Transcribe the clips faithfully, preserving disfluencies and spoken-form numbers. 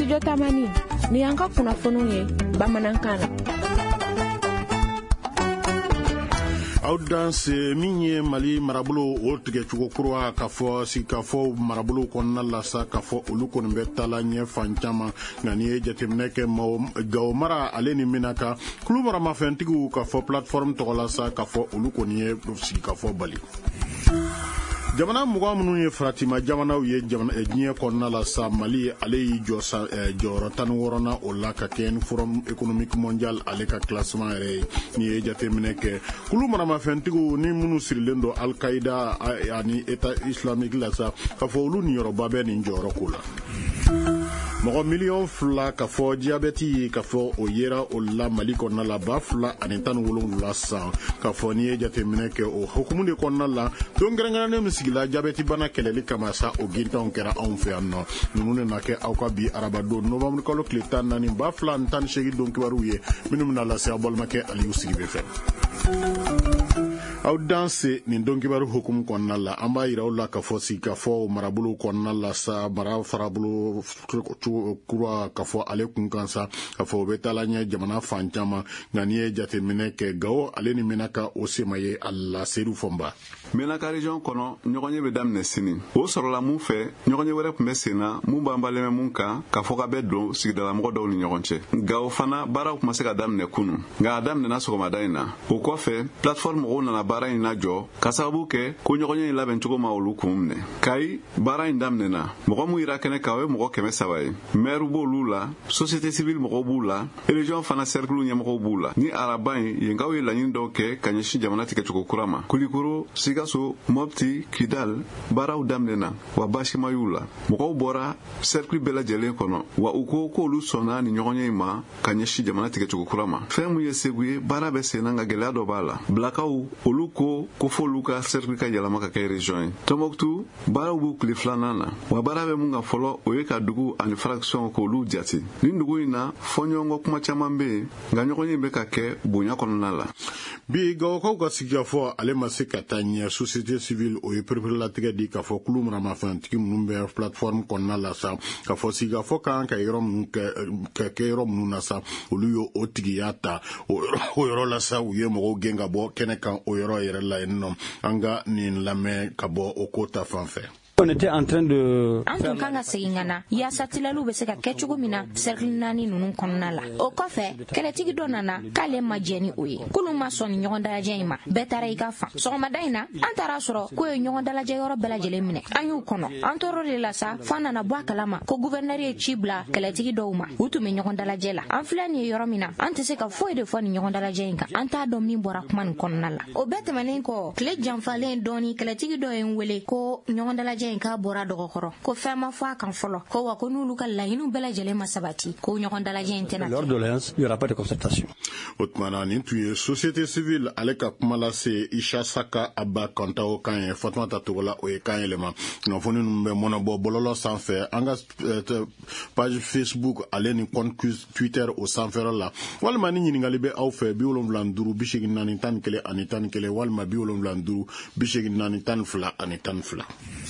Studio Tamani ni yanka kunnafoniw ye bamanankan na. Audience minye Mali marabolo o tige chugo kurwa kafo si kafo marabolo konna la sa kafo uluko mbetala nye fanchama ngani jatemneke gaw mara aleni minaka kulu mara mafentigu kafo platform togola sa kafo uluko nye si kafo bali. Jamana muga munu ye Fatima jamana ye jamana ejiye konna la sa Mali ale yi josa joro tan worona o la ka ken forum économique mondial ale ka classement re ni e jatemine ke kulu marama fentigo ni munu sirlendo al qaida yani état islamique la sa ka fo lu ni yoruba be ni joro kula Mogo million fla ka fo diabeti ka fo o yera o la Mali konna la ba fla ani tan wolonwula sa ka fo ni e jatemine ke o hukumu de konna la don grangana ne misigila diabeti bana keleli kama sa o ginta on kera on fe anno nunu na ke awka bi araba do novembre ko kletan nani ba fla tan shegi don kibaru ye minum na la sa bol make ali usibe fe Audience ni donkibaru hukum konna la amba iraula ka fo si ka fo marabulu konna la sa mara farabulu kurwa ka fo ale kun kansa ka fo betala nya jamana fanchama ngani jate mineke gawo ale ni minaka osemaye alla seru fomba Menaka region kono nyogonye be damne sini o sorola mu fe nyogonye were pme sina mu bambale me munka ka fo ka beddo sigdala mo do ni nyogonche gawo fana bara kuma se ka damne kunu ga damne na soko madaina o ko fe platform o na bara ina jo kasabu ke ko nyogonye la ben tugo ma olukumne kai bara indamne na mo mu ira kene kawe mo keme sawaye meru bolula société civile mo bula region fana cercle nya mo bula ni araban yengawe la nyindo ke kanyeshi jamana tike tuko kurama kulikuru Sigaso Mopti Kidal Barau Damnena wa Bashi Mayula Moko Bora Cercle Bela Jelen kono wa uko ko lu sona ni nyogonye ima kanyeshi jamana tike chukurama femu yeseguye bara bese nanga gelado bala blakau oluko kofo luka cercle ka yala maka kay region tomoktu bara bu kliflanana wa bara be munga folo oyeka dugu an fraction ko lu jati ni ndugu ina fonyongo kuma chamambe nga nyogonye be ka ke bunya kono nala bi gawo ko ga sigya fo ale masika tanya société civile o yepre la tiga di ka fo kulum rama fanti numbe platform konna la sa ka fo siga fo kan ka yorom ka ka yorom nuna sa oluyo o tigiyata o yoro la sa u yemo genga bo kenekan o yoro yere la enno anga ni lame ka bo o kota fanfe On était en train de Anton kanga singana ya satilalu be se ka kechugo mina cercle nani nunun konna la o kofe kele tigi donana kale majeni oye kulu ma son nyogonda la jeyma betara ika fa so ma daina antara soro ko nyogonda la jeyoro bela jele mine anyu kono antoro le la sa fana na bwa kalama ko gouverneur e chibla kele tigi dowma utu me nyogonda la jela anflani yoro mina ante se ka foi de fois nyogonda la jeyinka anta do min bora kuma konna la o bete manen ko kle jamfalen doni kele tigi do en wele ko nyogonda la ka bora dogokoro ko fema fa kan folo ko wa ko nulu kala inu bela jele masabati ko nyogon dala jentena l'ordonnance il y aura pas de concertation otmana ni tuye société civile aleka kumala se Isha Saka Abba Kontao kan Fatma Tatola o e kan elema no foni numbe mona bo bololo sans faire anga page Facebook ale ni compte Twitter o sans faire la walma ni ni ngalibe au fe bi wolom landuru bishigi nani tan kele anitan kele walma bi wolom landuru bishigi nani tan fla anitan fla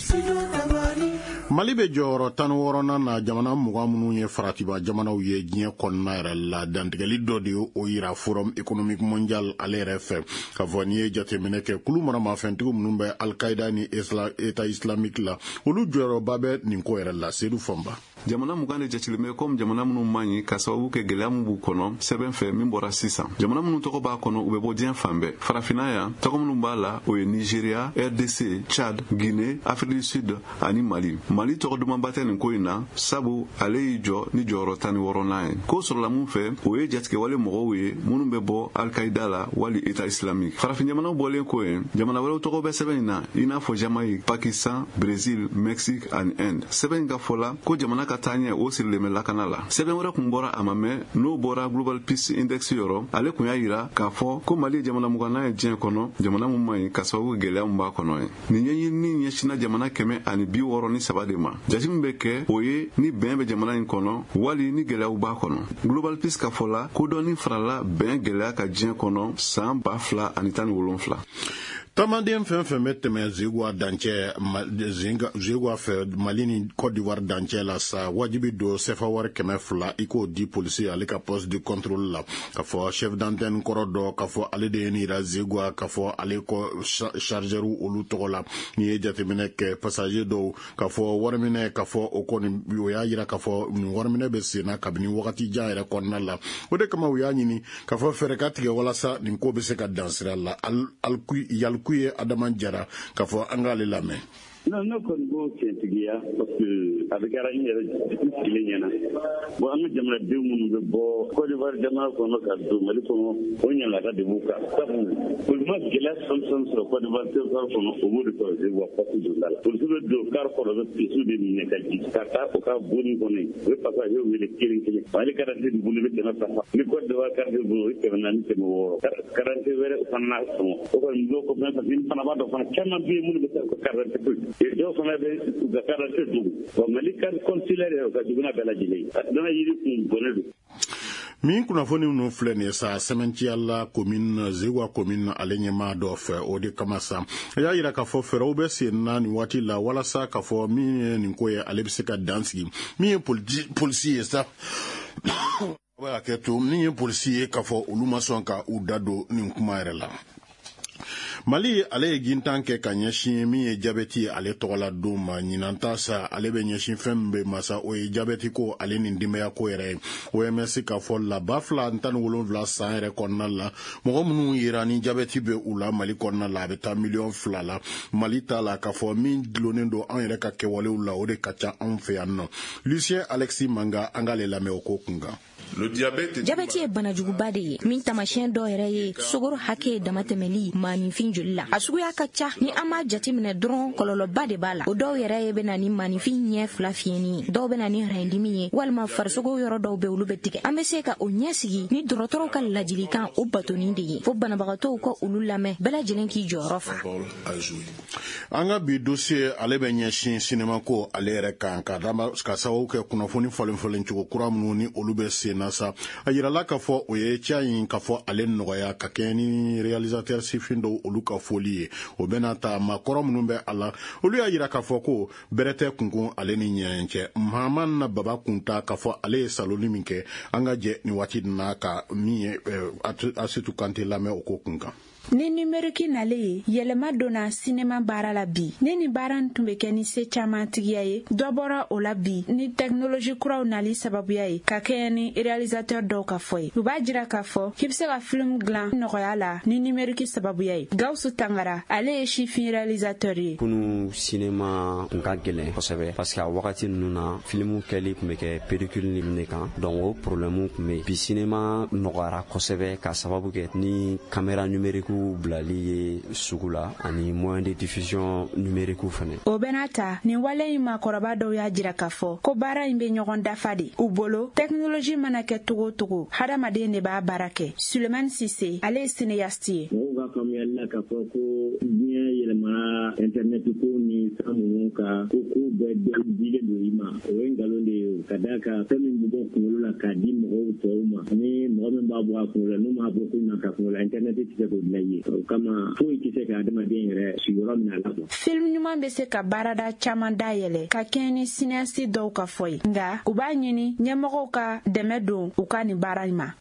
Mali be joro tan worona na jamana muga munu ye faratiba jamana ye jiye konna yɛrɛ la dantigɛli dɔ de o yira forum économique mondial ale yɛrɛ fɛ ka fɔ ni ye jateminɛ kɛ kulu marama fɛntigiw minnu bɛ al-qaida ni état islamique la olu jɔyɔrɔba bɛ nin ko yɛrɛ la sedu fɔnba jamana mugan de jatilime comme jamana minnu manyi ka sababu kɛ gɛlɛya min b'u kɔnɔ sɛbɛn fɛ min bɔra sisan jamana minnu tɔgɔ b'a kɔnɔ u bɛ bɔ diɲɛ fan bɛɛ farafina yan tɔgɔ minnu b'a la o ye Nigeria, R D C, Chad, Guinée, Afrique du Sud ani Mali Mali tɔgɔ dumanba tɛ nin ko in na sabu ale y'i jɔ ni jɔyɔrɔ tan ni wɔɔrɔnan ye ko sɔrɔla mun fɛ o ye jatigɛwale mɔgɔw ye minnu bɛ bɔ al-qaida la wali état islamique farafin jamanaw bɔlen ko ye jamana wɛrɛw tɔgɔ bɛ sɛbɛn in na i n'a fɔ Jamaïque, Pakistan, Brésil, Mexique ani Inde sɛbɛn in ka fɔ la ko jamana ka taaɲɛ o sirilemɛ lakana la sɛbɛn wɛrɛ kun bɔra a ma mɛn n'o bɔra Global Peace Index yɔrɔ ale kun y'a yira k'a fɔ ko Mali ye jamana mugannan ye diɲɛ kɔnɔ jamana mun man ɲi ka sababu gɛlɛya mun b'a kɔnɔ ye nin ɲɛɲinini ɲɛsina jamana kɛmɛ ani bi wɔɔrɔ ni saba de ma jati min bɛ kɛ o ye ni bɛn bɛ jamana in kɔnɔ wali ni gɛlɛyaw b'a kɔnɔ Global Peace ka fɔ la ko dɔɔni farala bɛn gɛlɛya ka diɲɛ kɔnɔ san ba fila ani tan ni wolonfila Tamaden fɛn fɛn bɛ tɛmɛ Zegua dancɛ Zegua fɛ Mali ni Côte d'Ivoire dancɛ la sa wajibi don sefa wari kɛmɛ fila i k'o di polisi ale ka poste de contrôle la ka fɔ chef d'antenne kɔrɔ dɔ ka fɔ ale de ye nin yira Zegua ka fɔ ale kɔ chargeur olu tɔgɔ la ni ye jateminɛ kɛ passager dɔw ka fɔ wari minɛ ka fɔ o kɔni o y'a yira ka fɔ nin wari minɛ bɛ senna kabini wagati jan yɛrɛ kɔnɔna la o de kama u y'a ɲini ka fɔ fɛrɛ ka tigɛ walasa nin ko bɛ se ka dansira la al ku ye Adama Jara ka fɔ an k'ale lamɛn. Non, non, qu'on go tientigia parce que avec ara une ile nyana bo am jamna de mun be bo ko de var jama ko no ka do mali ko o nyala ka de buka sabu ko ma gela som som so ko de var te ko no o mo de ko je wa pa ku dal pour se do kar ko do pisu de ni ka ji ka ta o ka boni ko ni we pa ka yo wele kirin kirin bali ka de bu le be na sa ni ko de var kar de bu ke na ni te mo karante were fanna so ko ndo ko na bin fana ba do fana kema bi mun be ko karante ko e do fana be ga karante du ko malika consilaire ka duguna bela jile dana yiri kun bonedu min kunnafoni nu filɛ nin ye sa sɛmɛntiya la commune Zegua commune ale ɲɛmaa dɔ fɛ o de kama sa a y'a yira k'a fɔ fɛɛrɛw bɛ sen na nin waati la walasa k'a fɔ min ye nin ko ye ale bɛ se ka dan sigi min ye polisi ye sa o bɛ ka kɛ to min ye polisi ye k'a fɔ olu ma sɔn ka u da don nin kuma yɛrɛ la. Mali ale ye gintan kɛ ka ɲɛsin min ye jabɛti ye ale tɔgɔla don ma ɲinanta sa ale bɛ ɲɛsin fɛn bɛ masa o ye jabɛti ko ale nin denbaya ko yɛrɛ ye O M S k'a fɔ la ba fila tan ni wolonwula san yɛrɛ kɔnɔna la mɔgɔ minnu yera ni jabɛti bɛ u la Mali kɔnɔna la a bɛ taa miliyɔn fila la Mali t'a la k'a fɔ min dulonnen don an yɛrɛ ka kɛwalew la o de ka ca anw fɛ yan nɔ Lucien Alexis Manga an k'ale lamɛn o ko kunkan. Jabɛti ye banajuguba de ye min tamasiyɛn dɔ yɛrɛ ye sukaro hakɛ damatɛmɛli maanifin joli la a suguya ka ca ni an b'a jateminɛ dɔrɔn kɔlɔlɔba de b'a la o dɔw yɛrɛ ye bɛna ni maanifin ɲɛ fila fiyɛni ye dɔw bɛna ni rɛndimi ye walima farisogo yɔrɔ dɔw bɛ olu bɛ tigɛ an bɛ se ka o ɲɛ sigi ni dɔgɔtɔrɔw ka ladilikan o batonin de ye fo banabagatɔw ka olu lamɛn bɛɛ lajɛlen k'i jɔyɔrɔ fa. An ka bi dossier ale bɛ ɲɛsin sinema ko ale yɛrɛ kan ka sababu kɛ kunnafoni falen-falen cogo kura minnu ni olu bɛ sen nasa a yirala k'a fɔ o ye cɛ in k'a fɔ ale nɔgɔya ka kɛ ni réalisateur sifin dɔw olu ka foli ye o bɛna ta maakɔrɔ minnu bɛ a la olu y'a yira k'a fɔ ko bɛrɛ tɛ kunkun ale ni ɲɛɲɛ cɛ Mahamana Baba Kunta k'a fɔ ale ye saloni min kɛ an ka jɛ ni waati na ka min ye Asitu Kante lamɛn o ko kunkan. Ni numérique nale ye yɛlɛma donna cinéma baara la bi ni ni baara tun bɛ kɛ ni se caman tigiya ye dɔ bɔra o la bi ni technologie kuraw nali sababuya ye ka kɛ ni réalisateur dɔw ka fɔ ye u b'a jira k'a fɔ k'i bɛ se ka film dilan nɔgɔya la ni numérique sababuya ye Gawusu Tangara ale ye sifin réalisateur ye kunu cinéma kun ka gɛlɛn kosɛbɛ parce que a wagati ninnu na filmu kɛli tun bɛ kɛ pellicule ni ne kan donc o problème tun bɛ bi cinéma nɔgɔyara kosɛbɛ ka sababu kɛ ni caméra numérique bilali ye sugu la ani moyen de diffusion numérique fana o bɛna ta ni wale in maakɔrɔba dɔw y'a jira k'a fɔ ko baara in bɛ ɲɔgɔn dafa de u bolo technologie mana kɛ togo togo hadamaden de b'a baara kɛ Suleiman Sise ale ye cinéaste ye mɔgɔw ka faamuyali la k'a fɔ ko diɲɛ yɛlɛmana internet ko ni san ninnu ka ko ko bɛɛ dilen don i ma o ye nkalon de ye ka da kan fɛn min bɛ bɔ kunkolo la k'a di mɔgɔw tɔw ma ni mɔgɔ min b'a bɔ a kunkolo la n'u m'a bɔ k'u na ka kunkolo la internet tɛ se k'o dilan ye o kama foyi tɛ se ka adamaden yɛrɛ sigiyɔrɔ min a la bɔ. Film ɲuman bɛ se ka baarada caman dayɛlɛ ka kɛɲɛ ni cinéaste dɔw ka fɔ ye nka u b'a ɲini ɲɛmɔgɔw ka dɛmɛ don u ka nin baara in ma.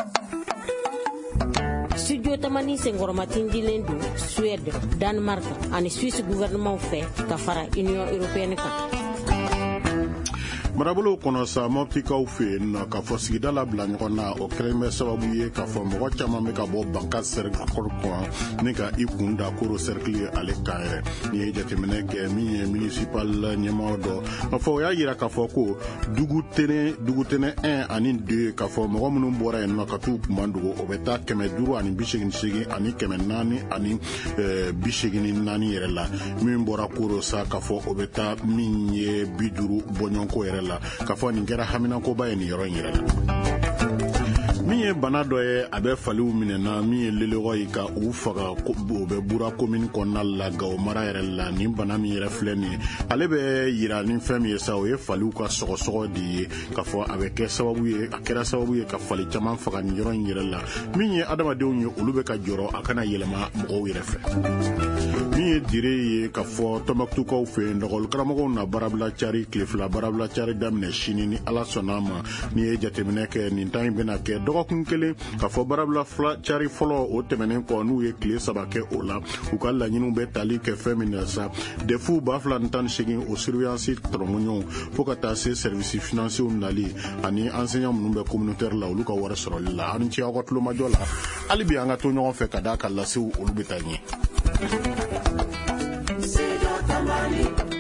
Studio Tamani senkɔrɔmatin dilen don Suède, Danemark ani Suisse gouvernement fɛ ka fara Union européenne kan. Marabolo kɔnɔ sa mɔptikaw fɛ yen nɔ k'a fɔ sigida la bila ɲɔgɔn na o kɛlen bɛ sababu ye k'a fɔ mɔgɔ caman bɛ ka bɔ banka cercle kɔnɔ ni ka i kun da koro cercle ye ale kan yɛrɛ ni ye jateminɛ kɛ min ye municipal ɲɛmɔgɔ dɔ k'a fɔ o y'a yira k'a fɔ ko dugutɛnɛ dugutɛnɛ un ani deux k'a fɔ mɔgɔ minnu bɔra yen nɔ ka t'u kunman dogo o bɛ taa kɛmɛ duuru ani bi segin segin ani kɛmɛ naani ani bi segin ni naani yɛrɛ la min bɔra koro sa k'a fɔ o bɛ taa min ye bi duuru bɔɲɔgɔnko yɛrɛ la k'a fɔ nin kɛra haminakoba ye nin yɔrɔ in yɛrɛ la min ye bana dɔ ye a bɛ faliw minɛna min ye lelɔgɔ ye ka u faga o bɛ bura komini kɔnɔna la Gao mara yɛrɛ la nin bana min yɛrɛ filɛ nin ye ale bɛ yira ni fɛn min ye sa o ye faliw ka sɔgɔsɔgɔ de ye k'a fɔ a bɛ kɛ sababu ye a kɛra sababu ye ka fali caman faga nin yɔrɔ in yɛrɛ la min ye adamadenw ye olu bɛ ka jɔrɔ a kana yɛlɛma mɔgɔw yɛrɛ fɛ min ye dire ye k'a fɔ Tɔnbɔkutukaw fɛ yen dɔgɔtɔrɔ karamɔgɔw na baarabila cari tile fila baarabila cari daminɛ sini ni Ala sɔnna a ma ni ye jateminɛ kɛ nin tan in bɛna kɛ dɔgɔkun kelen k'a fɔ baarabila cari fɔlɔ o tɛmɛnen kɔ n'u ye tile saba kɛ o la u ka laɲiniw bɛ tali kɛ fɛn min na sa defu ba fila ni tan ni segin o surveillance tɔrɔmɔɲɔw fo ka taa se service financier nali ani enseignant minnu bɛ communautaire la olu ka wari sɔrɔli la ani ci aw ka tulomajɔ la hali bi an ka to ɲɔgɔn fɛ ka daa ka lasew olu bɛ taa ɲɛ.